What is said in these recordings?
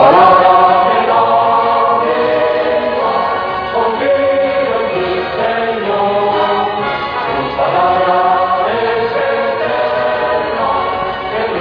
palabra me da vida, confío en ti, Señor, tu palabra es eterna, en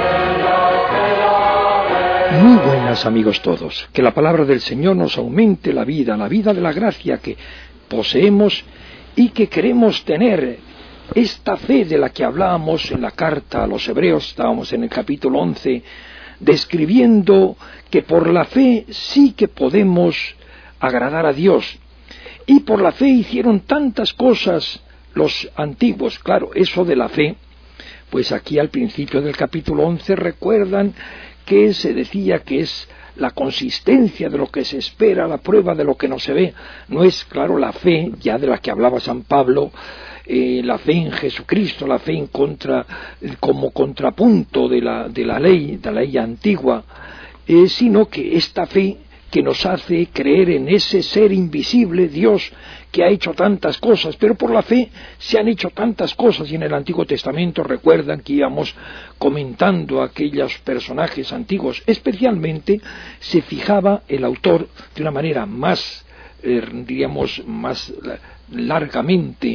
ella esperaré. Muy buenas, amigos todos. Que la palabra del Señor nos aumente la vida de la gracia que poseemos y que queremos tener. Esta fe de la que hablábamos en la carta a los Hebreos, estábamos en el capítulo 11, describiendo que por la fe sí que podemos agradar a Dios. Y por la fe hicieron tantas cosas los antiguos. Claro, eso de la fe, pues aquí al principio del capítulo 11 recuerdan que se decía que es la consistencia de lo que se espera, la prueba de lo que no se ve. No es, claro, la fe, ya de la que hablaba San Pablo, la fe en Jesucristo, la fe en como contrapunto de la ley antigua, sino que esta fe que nos hace creer en ese ser invisible, Dios, que ha hecho tantas cosas, pero por la fe se han hecho tantas cosas, y en el Antiguo Testamento recuerdan que íbamos comentando aquellos personajes antiguos, especialmente se fijaba el autor de una manera más, diríamos, más largamente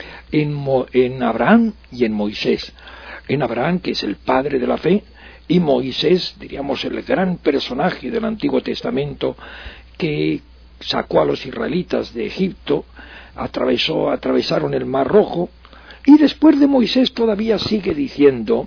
en Abraham y en Moisés. En Abraham, que es el padre de la fe, y Moisés, diríamos, el gran personaje del Antiguo Testamento que sacó a los israelitas de Egipto, atravesaron el Mar Rojo, y después de Moisés todavía sigue diciendo: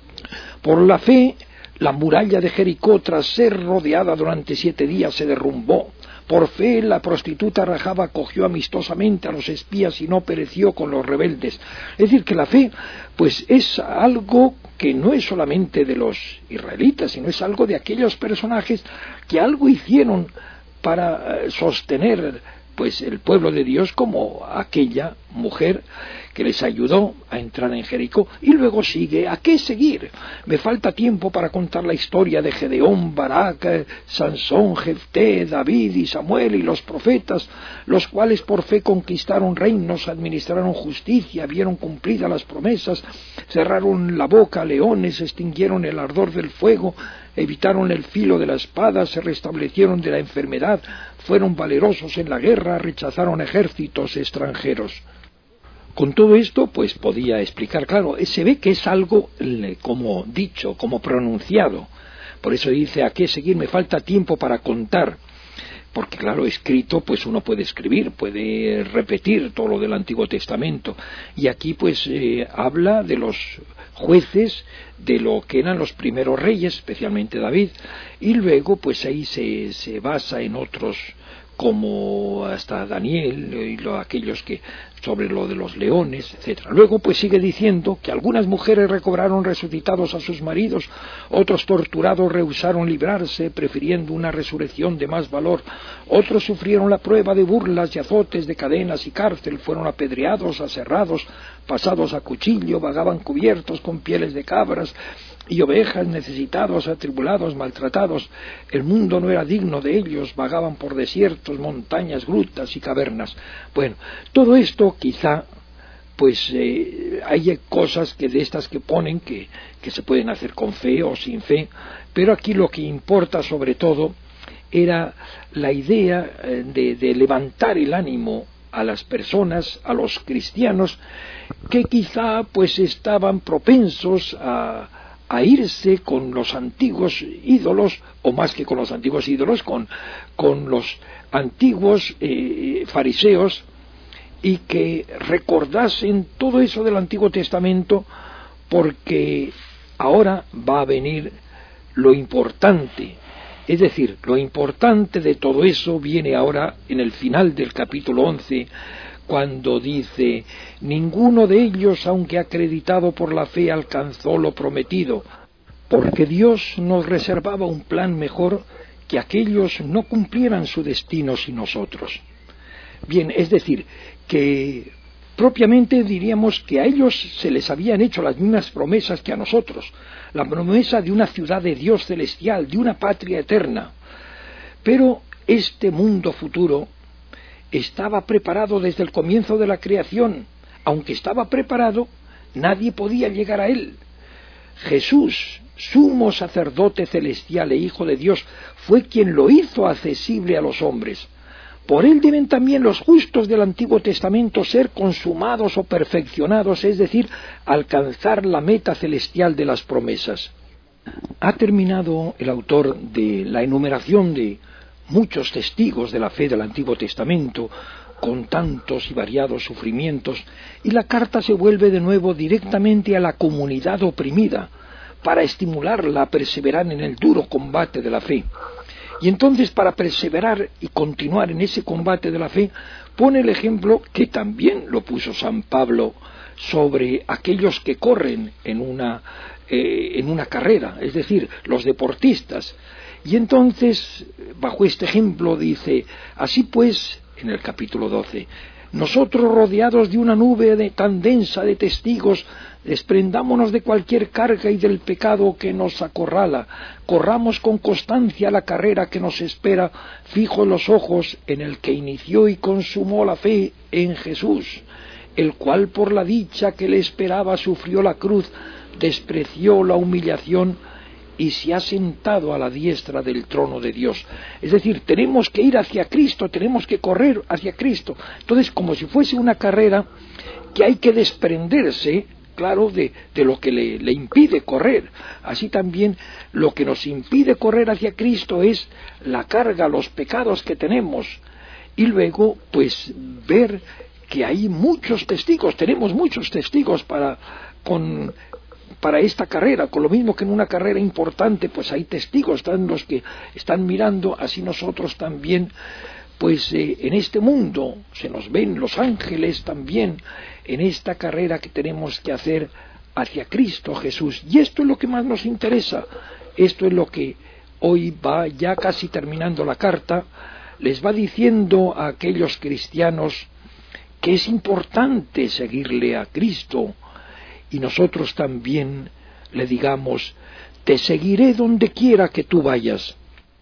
por la fe la muralla de Jericó, tras ser rodeada durante 7 días, se derrumbó. Por fe la prostituta Rahab acogió amistosamente a los espías y no pereció con los rebeldes. Es decir, que la fe pues es algo que no es solamente de los israelitas, sino es algo de aquellos personajes que algo hicieron para sostener pues el pueblo de Dios, como aquella mujer que les ayudó a entrar en Jericó. Y luego sigue: ¿a qué seguir? Me falta tiempo para contar la historia de Gedeón, Barak, Sansón, Jefté, David y Samuel y los profetas, los cuales por fe conquistaron reinos, administraron justicia, vieron cumplidas las promesas, cerraron la boca a leones, extinguieron el ardor del fuego, evitaron el filo de la espada, se restablecieron de la enfermedad, fueron valerosos en la guerra, rechazaron ejércitos extranjeros. Con todo esto, pues podía explicar, claro, se ve que es algo como dicho, como pronunciado. Por eso dice: ¿a qué seguir? Me falta tiempo para contar. Porque claro, escrito, pues uno puede escribir, puede repetir todo lo del Antiguo Testamento. Y aquí pues habla de los jueces, de lo que eran los primeros reyes, especialmente David, y luego pues ahí se basa en otros, como hasta Daniel y aquellos que sobre lo de los leones, etcétera. Luego pues sigue diciendo que algunas mujeres recobraron resucitados a sus maridos, otros torturados rehusaron librarse, prefiriendo una resurrección de más valor, otros sufrieron la prueba de burlas y azotes, de cadenas y cárcel, fueron apedreados, aserrados, pasados a cuchillo, vagaban cubiertos con pieles de cabras y ovejas, necesitados, atribulados, maltratados. El mundo no era digno de ellos, vagaban por desiertos, montañas, grutas y cavernas. Bueno, todo esto quizá, pues hay cosas que de estas que ponen que se pueden hacer con fe o sin fe, pero aquí lo que importa sobre todo era la idea de levantar el ánimo a las personas, a los cristianos, que quizá pues estaban propensos a irse con los antiguos ídolos, o más que con los antiguos ídolos, con los antiguos fariseos, y que recordasen todo eso del Antiguo Testamento, porque ahora va a venir lo importante. Es decir, lo importante de todo eso viene ahora en el final del capítulo 11, cuando dice: ninguno de ellos, aunque acreditado por la fe, alcanzó lo prometido, porque Dios nos reservaba un plan mejor, que aquellos no cumplieran su destino sin nosotros. Bien, es decir, que propiamente diríamos que a ellos se les habían hecho las mismas promesas que a nosotros, la promesa de una ciudad de Dios celestial, de una patria eterna. Pero este mundo futuro estaba preparado desde el comienzo de la creación. Aunque estaba preparado, nadie podía llegar a él. Jesús, sumo sacerdote celestial e Hijo de Dios, fue quien lo hizo accesible a los hombres. Por él deben también los justos del Antiguo Testamento ser consumados o perfeccionados, es decir, alcanzar la meta celestial de las promesas. Ha terminado el autor de la enumeración de muchos testigos de la fe del Antiguo Testamento, con tantos y variados sufrimientos, y la carta se vuelve de nuevo directamente a la comunidad oprimida, para estimularla a perseverar en el duro combate de la fe. Y entonces, para perseverar y continuar en ese combate de la fe, pone el ejemplo que también lo puso San Pablo sobre aquellos que corren en una carrera, es decir, los deportistas. Y entonces, bajo este ejemplo dice, así pues, en el capítulo 12, nosotros rodeados de una nube tan densa de testigos, desprendámonos de cualquier carga y del pecado que nos acorrala, corramos con constancia la carrera que nos espera, fijos los ojos en el que inició y consumó la fe, en Jesús, el cual por la dicha que le esperaba sufrió la cruz, despreció la humillación y se ha sentado a la diestra del trono de Dios. Es decir, tenemos que ir hacia Cristo, tenemos que correr hacia Cristo. Entonces, como si fuese una carrera que hay que desprenderse, claro, de lo que le impide correr. Así también lo que nos impide correr hacia Cristo es la carga, los pecados que tenemos. Y luego, pues, ver que hay muchos testigos, tenemos muchos testigos para esta carrera, con lo mismo que en una carrera importante, pues hay testigos, están los que están mirando, así nosotros también, pues en este mundo se nos ven los ángeles también en esta carrera que tenemos que hacer hacia Cristo Jesús. Y esto es lo que más nos interesa, esto es lo que hoy va ya casi terminando la carta, les va diciendo a aquellos cristianos que es importante seguirle a Cristo, y nosotros también le digamos, te seguiré donde quiera que tú vayas.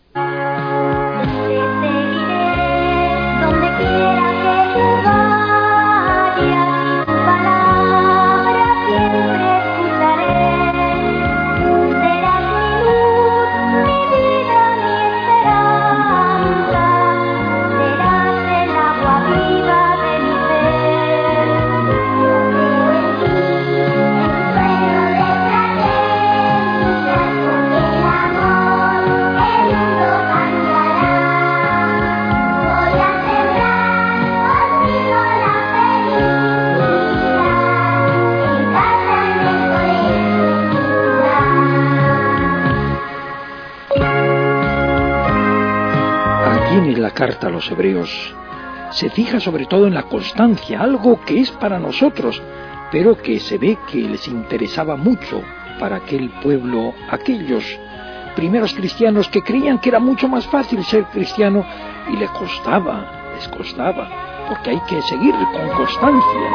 Carta a los Hebreos se fija sobre todo en la constancia, algo que es para nosotros, pero que se ve que les interesaba mucho para aquel pueblo, aquellos primeros cristianos que creían que era mucho más fácil ser cristiano y les costaba, porque hay que seguir con constancia.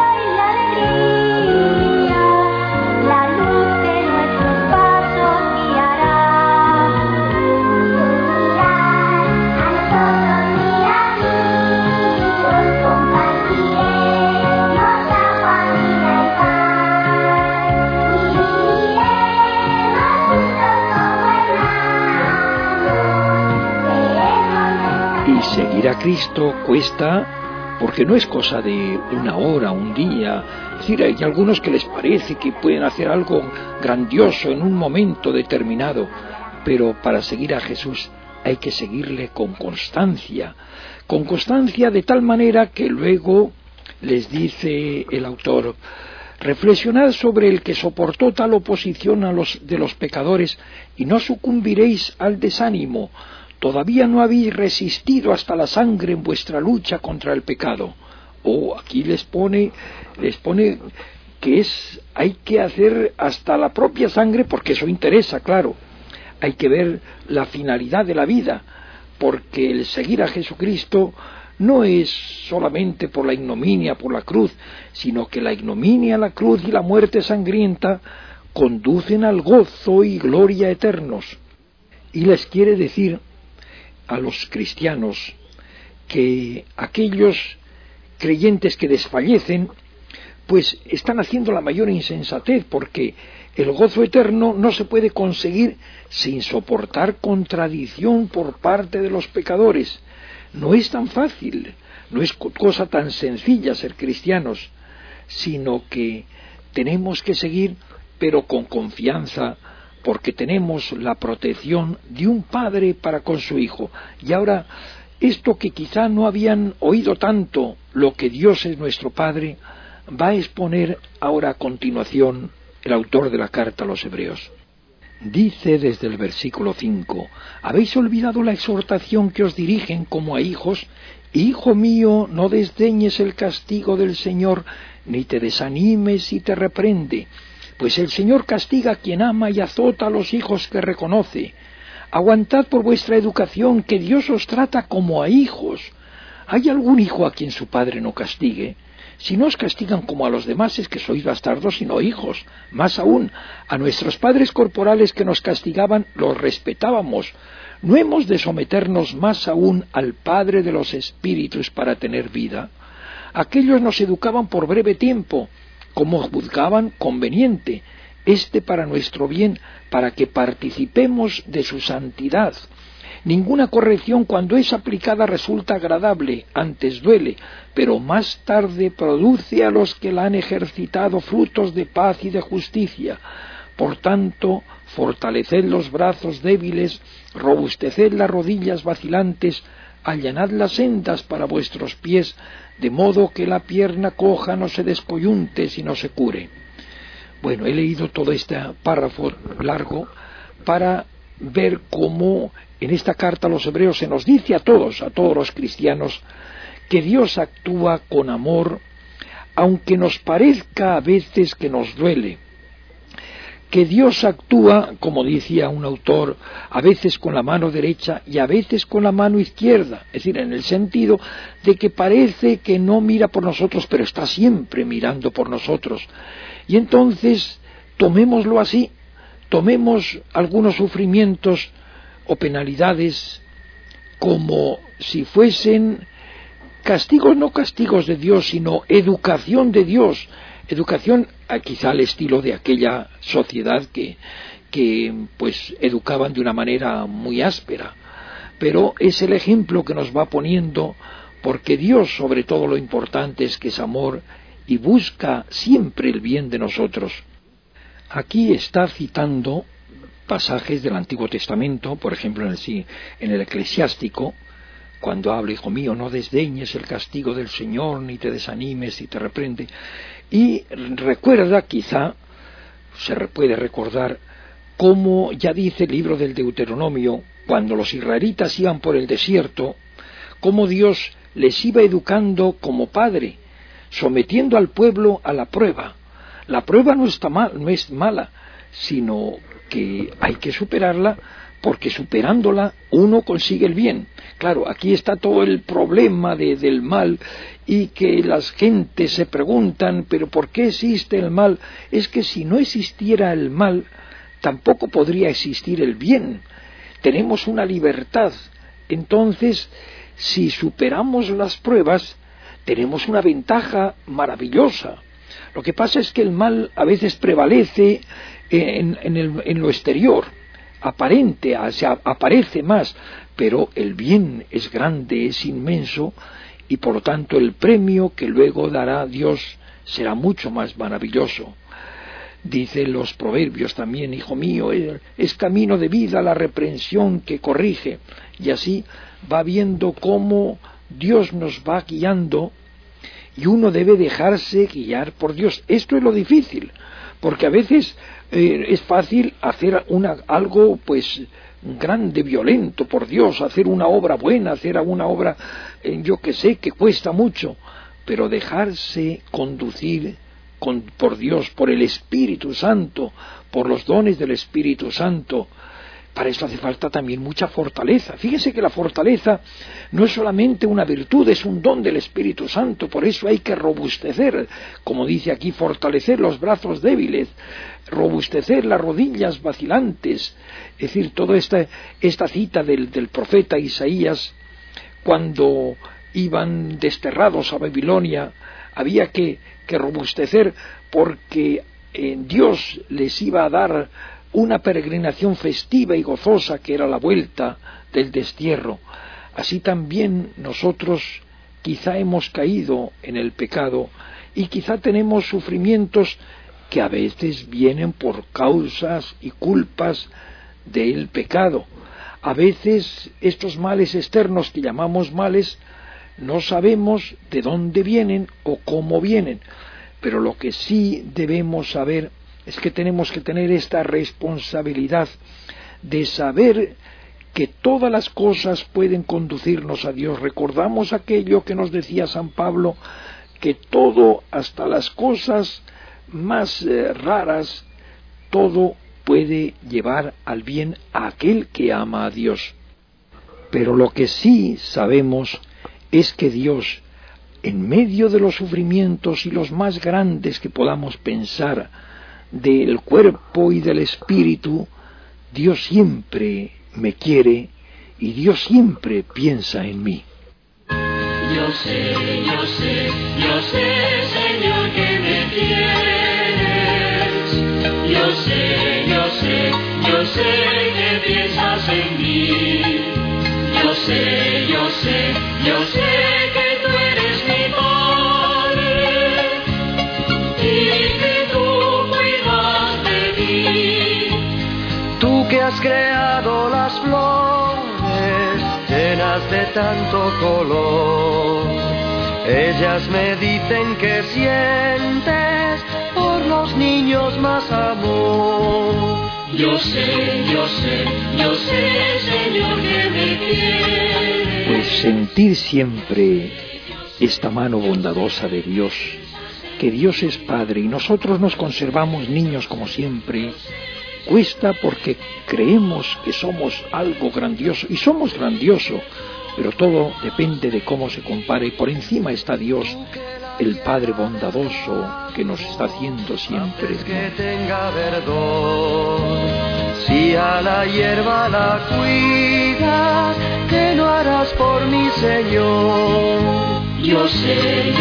Seguir a Cristo cuesta, porque no es cosa de una hora, un día. Es decir, hay algunos que les parece que pueden hacer algo grandioso en un momento determinado, pero para seguir a Jesús hay que seguirle con constancia de tal manera que luego les dice el autor, reflexionad sobre el que soportó tal oposición de los pecadores y no sucumbiréis al desánimo. Todavía no habéis resistido hasta la sangre en vuestra lucha contra el pecado. Aquí les pone que hay que hacer hasta la propia sangre, porque eso interesa, claro. Hay que ver la finalidad de la vida, porque el seguir a Jesucristo no es solamente por la ignominia, por la cruz, sino que la ignominia, la cruz y la muerte sangrienta conducen al gozo y gloria eternos. Y les quiere decir a los cristianos que aquellos creyentes que desfallecen pues están haciendo la mayor insensatez, porque El gozo eterno no se puede conseguir sin soportar contradicción por parte de los pecadores. No es tan fácil, no es cosa tan sencilla ser cristianos, sino que tenemos que seguir, pero con confianza, porque tenemos la protección de un padre para con su hijo. Y ahora, esto que quizá no habían oído tanto, lo que Dios es nuestro Padre, va a exponer ahora a continuación el autor de la carta a los Hebreos. Dice desde el versículo 5: ¿habéis olvidado la exhortación que os dirigen como a hijos? Hijo mío, no desdeñes el castigo del Señor, ni te desanimes si te reprende, pues el Señor castiga a quien ama y azota a los hijos que reconoce. Aguantad por vuestra educación, que Dios os trata como a hijos. ¿Hay algún hijo a quien su padre no castigue? Si no os castigan como a los demás, es que sois bastardos y no hijos. Más aún, a nuestros padres corporales que nos castigaban, los respetábamos. ¿No hemos de someternos más aún al Padre de los Espíritus para tener vida? Aquellos nos educaban por breve tiempo, como juzgaban conveniente, para nuestro bien, para que participemos de su santidad. Ninguna corrección, cuando es aplicada, resulta agradable, antes duele, pero más tarde produce a los que la han ejercitado frutos de paz y de justicia. Por tanto, fortaleced los brazos débiles, robusteced las rodillas vacilantes, allanad las sendas para vuestros pies, de modo que la pierna coja no se descoyunte sino se cure. Bueno, he leído todo este párrafo largo para ver cómo en esta carta a los Hebreos se nos dice a todos los cristianos, que Dios actúa con amor, aunque nos parezca a veces que nos duele. Que Dios actúa, como decía un autor, a veces con la mano derecha y a veces con la mano izquierda, es decir, en el sentido de que parece que no mira por nosotros, pero está siempre mirando por nosotros. Y entonces, tomémoslo así, tomemos algunos sufrimientos o penalidades como si fuesen castigos, no castigos de Dios, sino educación de Dios, educación quizá al estilo de aquella sociedad que pues educaban de una manera muy áspera, pero es el ejemplo que nos va poniendo, porque Dios, sobre todo, lo importante es que es amor y busca siempre el bien de nosotros. Aquí está citando pasajes del Antiguo Testamento, por ejemplo en el Eclesiástico, cuando habla: hijo mío, no desdeñes el castigo del Señor, ni te desanimes si te reprende. Y recuerda, quizá se puede recordar, como ya dice el libro del Deuteronomio, cuando los israelitas iban por el desierto, cómo Dios les iba educando como padre, sometiendo al pueblo a la prueba. La prueba no es mala, sino que hay que superarla, porque superándola uno consigue el bien. Claro, aquí está todo el problema del mal, y que las gentes se preguntan, ¿pero por qué existe el mal? Es que si no existiera el mal, tampoco podría existir el bien. Tenemos una libertad. Entonces, si superamos las pruebas, tenemos una ventaja maravillosa. Lo que pasa es que el mal a veces prevalece en lo exterior, aparente, aparece más, pero el bien es grande, es inmenso, y por lo tanto el premio que luego dará Dios será mucho más maravilloso. Dicen los proverbios también: hijo mío, es camino de vida la reprensión que corrige, y así va viendo cómo Dios nos va guiando, y uno debe dejarse guiar por Dios. Esto es lo difícil, porque a veces es fácil hacer algo pues grande, violento por Dios, hacer una obra buena, hacer alguna obra, yo que sé, que cuesta mucho, pero dejarse conducir por Dios, por el Espíritu Santo, por los dones del Espíritu Santo. Para eso hace falta también mucha fortaleza. Fíjese que la fortaleza no es solamente una virtud, es un don del Espíritu Santo. Por eso hay que robustecer, como dice aquí, fortalecer los brazos débiles, robustecer las rodillas vacilantes. Es decir, toda esta cita del profeta Isaías, cuando iban desterrados a Babilonia, había que robustecer, porque Dios les iba a dar una peregrinación festiva y gozosa que era la vuelta del destierro. Así también nosotros quizá hemos caído en el pecado y quizá tenemos sufrimientos que a veces vienen por causas y culpas del pecado. A veces estos males externos que llamamos males no sabemos de dónde vienen o cómo vienen, pero lo que sí debemos saber es que tenemos que tener esta responsabilidad de saber que todas las cosas pueden conducirnos a Dios. Recordamos aquello que nos decía San Pablo, que todo, hasta las cosas más raras, todo puede llevar al bien a aquel que ama a Dios. Pero lo que sí sabemos es que Dios, en medio de los sufrimientos y los más grandes que podamos pensar del cuerpo y del espíritu, Dios siempre me quiere y Dios siempre piensa en mí. Yo sé, Señor, que me quieres. Yo sé que piensas en mí. Yo sé que tú eres mi Padre y que tú cuidas de mí. Tú que has creado las flores llenas de tanto color, ellas me dicen que sientes por los niños más amor. Yo sé, Señor, que me quieres. Pues sentir siempre esta mano bondadosa de Dios, que Dios es Padre y nosotros nos conservamos niños como siempre, cuesta porque creemos que somos algo grandioso, y somos grandioso, pero todo depende de cómo se compare, y por encima está Dios, el Padre bondadoso que nos está haciendo siempre. Que tenga verdor, si a la hierba la cuidas, ¿qué no harás por mi Señor? Yo sé,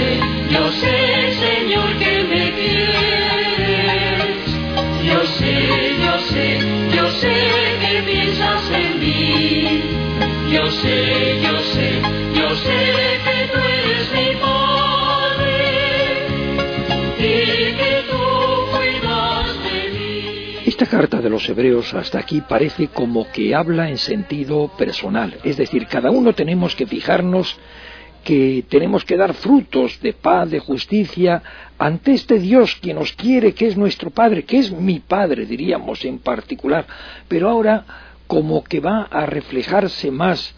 Señor, que me quieres. Yo sé que piensas en mí. Yo sé que tú eres mi Padre y que tú cuidas de mí. Esta carta de los Hebreos hasta aquí parece como que habla en sentido personal, es decir, cada uno tenemos que fijarnos que tenemos que dar frutos de paz, de justicia, ante este Dios que nos quiere, que es nuestro Padre, que es mi Padre, diríamos en particular, pero ahora como que va a reflejarse más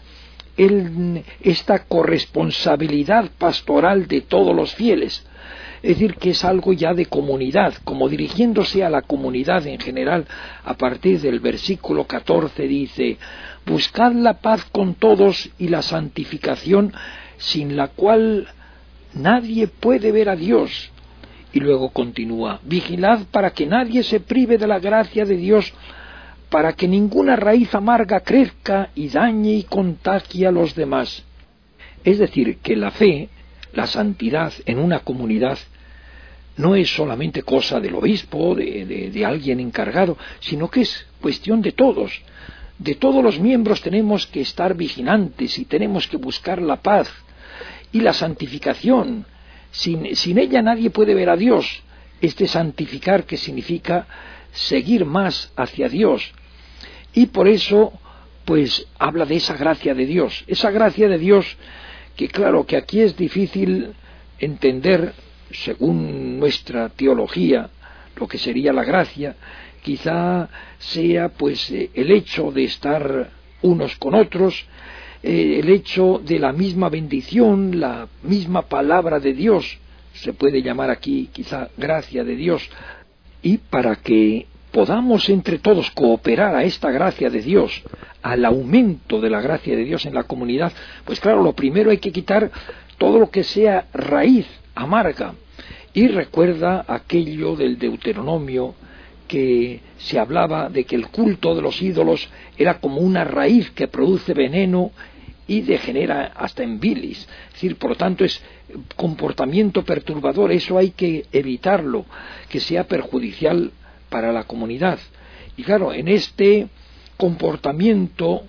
esta corresponsabilidad pastoral de todos los fieles, es decir, que es algo ya de comunidad, como dirigiéndose a la comunidad en general. A partir del versículo 14 dice: buscad la paz con todos y la santificación, sin la cual nadie puede ver a Dios. Y luego continúa: vigilad para que nadie se prive de la gracia de Dios, para que ninguna raíz amarga crezca y dañe y contagie a los demás. Es decir, que la fe, la santidad en una comunidad, no es solamente cosa del obispo, de alguien encargado, sino que es cuestión de todos. De todos los miembros tenemos que estar vigilantes y tenemos que buscar la paz y la santificación. Sin ella nadie puede ver a Dios. Este santificar, que significa seguir más hacia Dios. Y por eso, pues, habla de esa gracia de Dios. Esa gracia de Dios que, claro, que aquí es difícil entender, según nuestra teología, lo que sería la gracia. Quizá sea, pues, el hecho de estar unos con otros, el hecho de la misma bendición, la misma palabra de Dios, se puede llamar aquí quizá gracia de Dios, y para que podamos entre todos cooperar a esta gracia de Dios, al aumento de la gracia de Dios en la comunidad, pues claro, lo primero hay que quitar todo lo que sea raíz amarga. Y recuerda aquello del Deuteronomio, que se hablaba de que el culto de los ídolos era como una raíz que produce veneno y degenera hasta en bilis. Es decir, por lo tanto es comportamiento perturbador, eso hay que evitarlo, que sea perjudicial para la comunidad. Y claro, en este comportamiento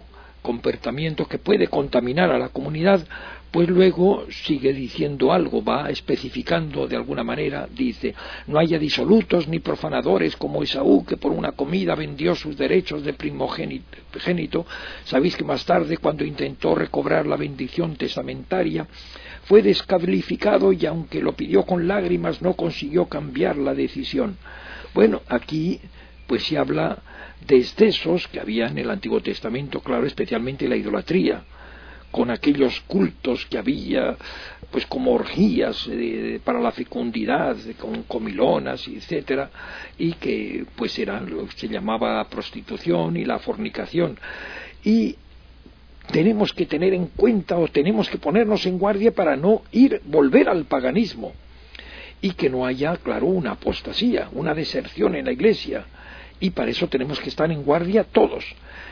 que puede contaminar a la comunidad, pues luego sigue diciendo algo, va especificando de alguna manera, dice: no haya disolutos ni profanadores como Esaú, que por una comida vendió sus derechos de primogénito. Sabéis que más tarde, cuando intentó recobrar la bendición testamentaria, fue descalificado y aunque lo pidió con lágrimas no consiguió cambiar la decisión. Bueno, aquí pues se habla de excesos que había en el Antiguo Testamento, claro, especialmente la idolatría, con aquellos cultos que había, pues como orgías para la fecundidad, con comilonas, etcétera, y que pues eran lo que se llamaba prostitución y la fornicación. Y tenemos que tener en cuenta, o tenemos que ponernos en guardia para no volver al paganismo, y que no haya, claro, una apostasía, una deserción en la Iglesia. Y para eso tenemos que estar en guardia todos,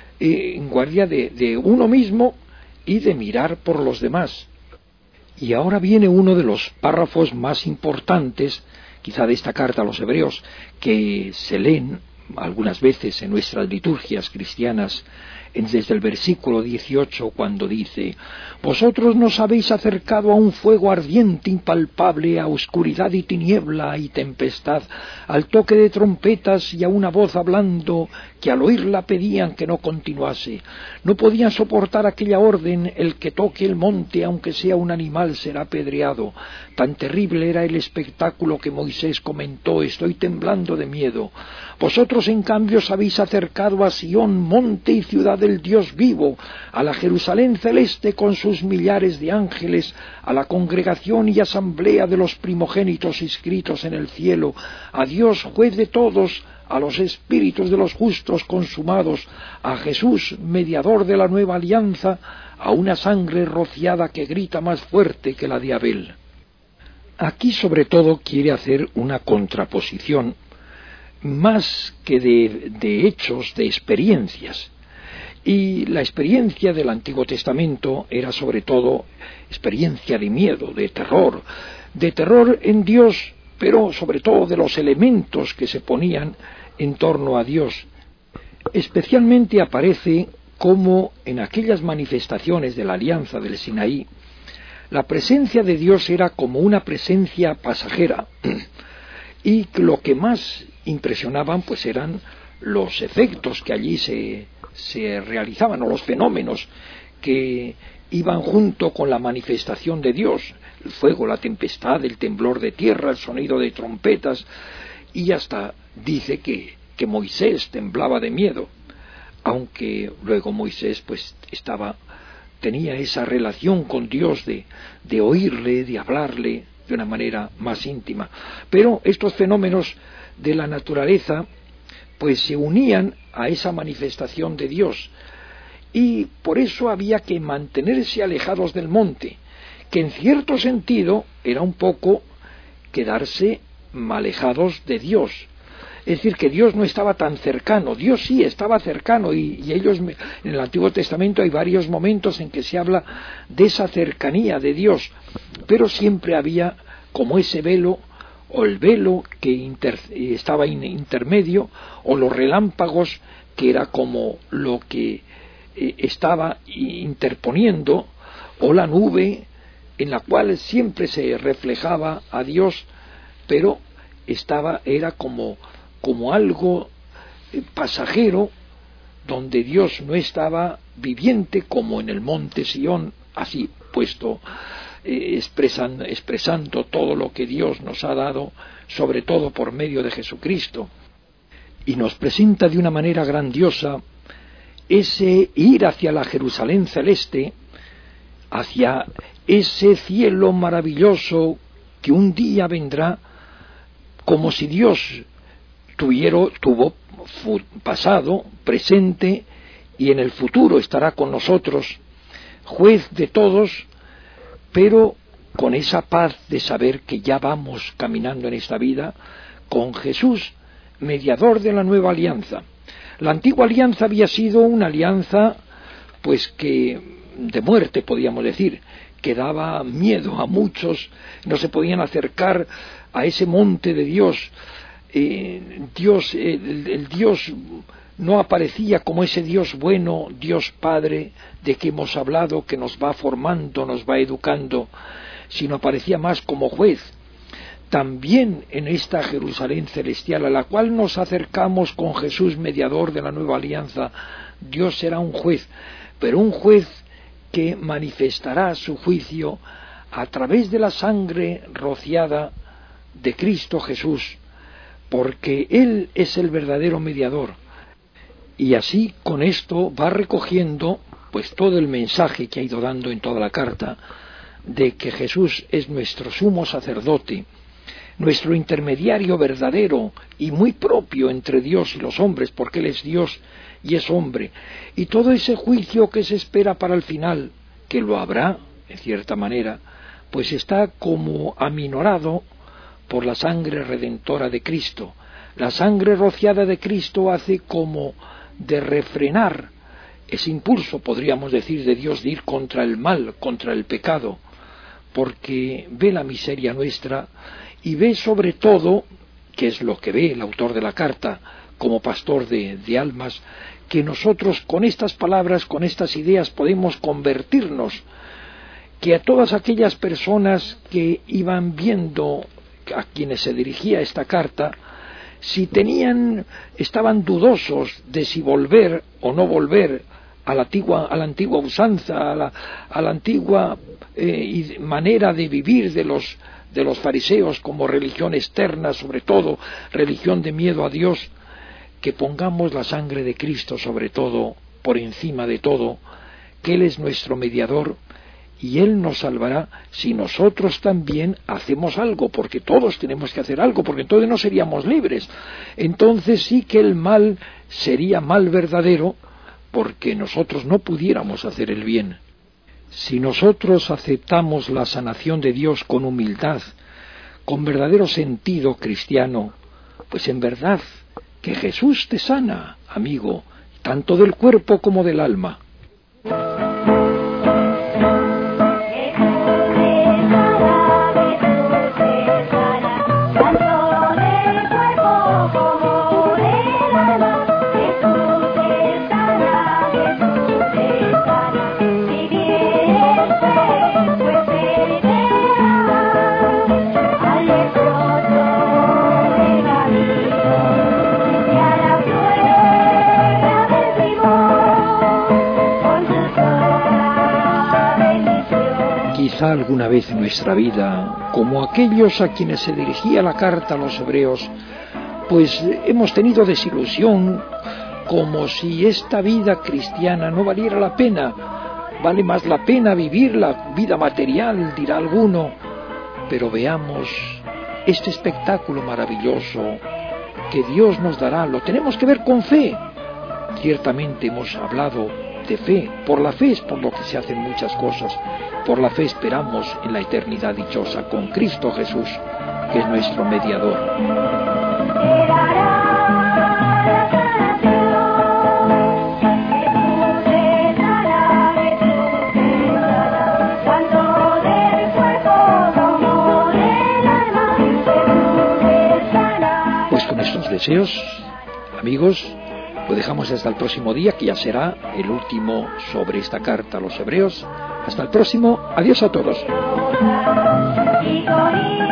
en guardia de uno mismo y de mirar por los demás. Y ahora viene uno de los párrafos más importantes, quizá de esta carta a los hebreos, que se leen algunas veces en nuestras liturgias cristianas, desde el versículo 18, cuando dice: vosotros nos habéis acercado a un fuego ardiente, impalpable, a oscuridad y tiniebla y tempestad, al toque de trompetas y a una voz hablando, que al oírla pedían que no continuase. No podían soportar aquella orden: el que toque el monte, aunque sea un animal, será apedreado. Tan terrible era el espectáculo que Moisés comentó: estoy temblando de miedo. Vosotros, en cambio, os habéis acercado a Sión, monte y ciudad del Dios vivo, a la Jerusalén celeste con sus millares de ángeles, a la congregación y asamblea de los primogénitos inscritos en el cielo, a Dios, juez de todos, a los espíritus de los justos consumados, a Jesús, mediador de la nueva alianza, a una sangre rociada que grita más fuerte que la de Abel. Aquí sobre todo quiere hacer una contraposición, más que de hechos, de experiencias. Y la experiencia del Antiguo Testamento era sobre todo experiencia de miedo, de terror en Dios, pero sobre todo de los elementos que se ponían en torno a Dios. Especialmente aparece como en aquellas manifestaciones de la alianza del Sinaí, la presencia de Dios era como una presencia pasajera, y lo que más impresionaban pues eran los efectos que allí se realizaban, o los fenómenos que iban junto con la manifestación de Dios: el fuego, la tempestad, el temblor de tierra, el sonido de trompetas, y hasta dice que Moisés temblaba de miedo, aunque luego Moisés pues tenía esa relación con Dios de oírle, de hablarle de una manera más íntima. Pero estos fenómenos de la naturaleza pues se unían a esa manifestación de Dios, y por eso había que mantenerse alejados del monte, que en cierto sentido era un poco quedarse alejados de Dios. Es decir, que Dios no estaba tan cercano. Dios sí estaba cercano, y ellos, en el Antiguo Testamento hay varios momentos en que se habla de esa cercanía de Dios, pero siempre había como ese velo, o el velo que estaba intermedio, o los relámpagos, que era como lo que estaba interponiendo, o la nube en la cual siempre se reflejaba a Dios, pero era como algo pasajero, donde Dios no estaba viviente, como en el monte Sión, así puesto, expresando todo lo que Dios nos ha dado, sobre todo por medio de Jesucristo. Y nos presenta de una manera grandiosa ese ir hacia la Jerusalén celeste, hacia ese cielo maravilloso que un día vendrá, como si Dios tuvo pasado, presente, y en el futuro estará con nosotros, juez de todos, pero con esa paz de saber que ya vamos caminando en esta vida con Jesús, mediador de la nueva alianza. La antigua alianza había sido una alianza pues que de muerte, podríamos decir, que daba miedo a muchos, no se podían acercar a ese monte de Dios. El Dios no aparecía como ese Dios bueno, Dios Padre, de que hemos hablado, que nos va formando, nos va educando, sino aparecía más como juez. También en esta Jerusalén celestial, a la cual nos acercamos con Jesús, mediador de la nueva alianza, Dios será un juez, pero un juez que manifestará su juicio a través de la sangre rociada de Cristo Jesús, porque Él es el verdadero mediador. Y así con esto va recogiendo pues todo el mensaje que ha ido dando en toda la carta, de que Jesús es nuestro sumo sacerdote, nuestro intermediario verdadero y muy propio entre Dios y los hombres, porque Él es Dios y es hombre, y todo ese juicio que se espera para el final, que lo habrá, en cierta manera, pues está como aminorado por la sangre redentora de Cristo. La sangre rociada de Cristo hace como de refrenar ese impulso, podríamos decir, de Dios de ir contra el mal, contra el pecado, porque ve la miseria nuestra y ve sobre todo, que es lo que ve el autor de la carta como pastor de almas, que nosotros con estas palabras, con estas ideas podemos convertirnos, que a todas aquellas personas que iban viendo a quienes se dirigía esta carta, si estaban dudosos de si volver o no volver a la antigua usanza, a la antigua manera de vivir de los fariseos como religión externa, sobre todo religión de miedo a Dios, que pongamos la sangre de Cristo sobre todo, por encima de todo, que Él es nuestro mediador y Él nos salvará si nosotros también hacemos algo, porque todos tenemos que hacer algo, porque entonces no seríamos libres. Entonces sí que el mal sería mal verdadero, porque nosotros no pudiéramos hacer el bien. Si nosotros aceptamos la sanación de Dios con humildad, con verdadero sentido cristiano, pues en verdad que Jesús te sana, amigo, tanto del cuerpo como del alma. Quizá alguna vez en nuestra vida, como aquellos a quienes se dirigía la carta a los hebreos, pues hemos tenido desilusión, como si esta vida cristiana no valiera la pena. Vale más la pena vivir la vida material, dirá alguno, pero veamos este espectáculo maravilloso que Dios nos dará, lo tenemos que ver con fe. Ciertamente hemos hablado de fe, por la fe es por lo que se hacen muchas cosas, por la fe esperamos en la eternidad dichosa con Cristo Jesús, que es nuestro mediador. Pues con estos deseos, amigos, lo dejamos hasta el próximo día, que ya será el último sobre esta carta a los hebreos. Hasta el próximo. Adiós a todos.